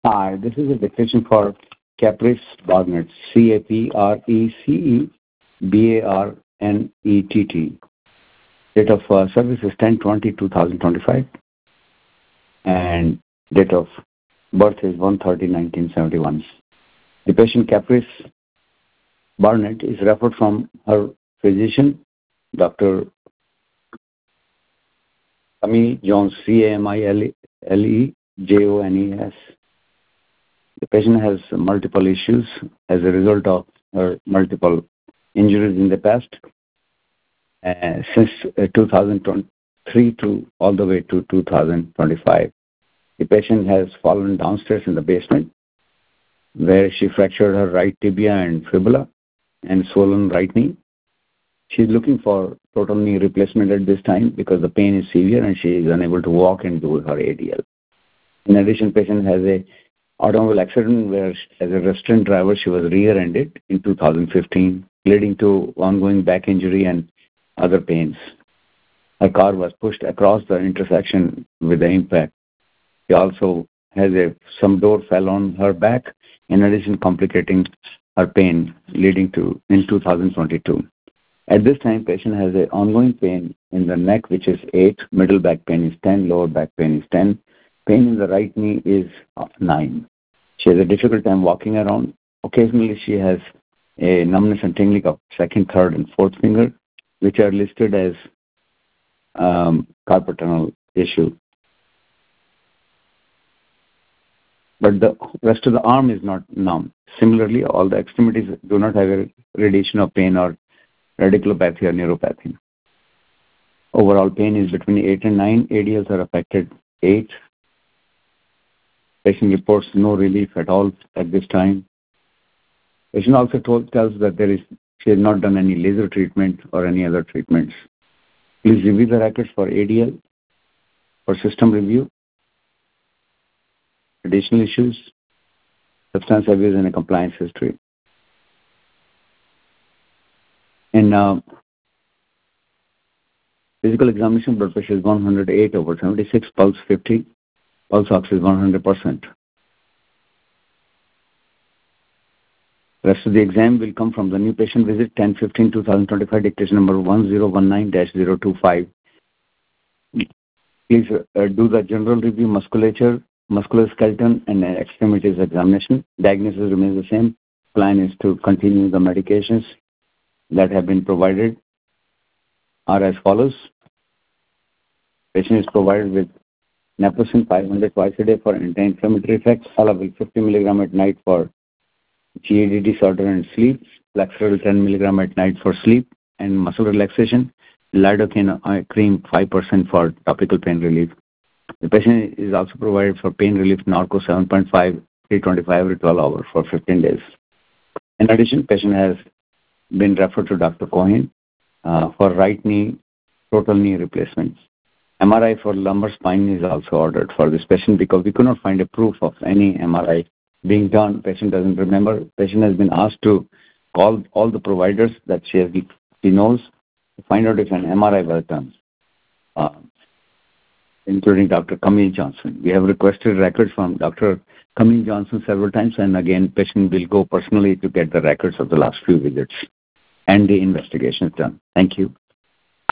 Hi, this is a dictation for Caprice Barnett, Caprebarnett. Date of service is 10/20/2025, and date of birth is 1/30/1971. The patient Caprice Barnett is referred from her physician, Dr. Camille Jones, Camillejones. The patient has multiple issues as a result of her multiple injuries in the past, since 2023 to all the way to 2025. The patient has fallen downstairs in the basement, where she fractured her right tibia and fibula and swollen right knee. She is looking for total knee replacement at this time because the pain is severe and she is unable to walk and do her ADL. In addition, patient has a automobile accident where, as a restaurant driver, she was rear-ended in 2015, leading to ongoing back injury and other pains. Her car was pushed across the intersection with the impact. She also has some door fell on her back, in addition complicating her pain leading to in 2022. At this time, patient has an ongoing pain in the neck, which is 8, middle back pain is 10, lower back pain is 10. Pain in the right knee is 9. She has a difficult time walking around. Occasionally, she has a numbness and tingling of second, third, and fourth finger, which are listed as carpal tunnel issue. But the rest of the arm is not numb. Similarly, all the extremities do not have a radiation of pain or radiculopathy or neuropathy. Overall pain is between 8 and 9. ADLs are affected 8. Patient reports no relief at all at this time. Patient also tells that she has not done any laser treatment or any other treatments. Please review the records for ADL, for system review, additional issues, substance abuse, and a compliance history. In physical examination, blood pressure is 108/76, pulse 50, pulse ox is 100%. Rest of the exam will come from the new patient visit 10/15/2025, dictation number 1019-025. Please do the general review, musculature, musculoskeleton, and extremities examination. Diagnosis remains the same. Plan is to continue the medications that have been provided are as follows. Patient is provided with naproxen 500 twice a day for anti-inflammatory effects, Halabil 50 mg at night for GAD disorder and sleep, Flexeril 10 mg at night for sleep and muscle relaxation, lidocaine cream 5% for topical pain relief. The patient is also provided for pain relief Norco 7.5, 325 every 12 hours for 15 days. In addition, patient has been referred to Dr. Cohen for right knee, total knee replacements. MRI for lumbar spine is also ordered for this patient because we could not find a proof of any MRI being done. Patient doesn't remember. Patient has been asked to call all the providers that she knows to find out if an MRI was done, including Dr. Camille Johnson. We have requested records from Dr. Camille Johnson several times, and again, patient will go personally to get the records of the last few visits and the investigations done. Thank you.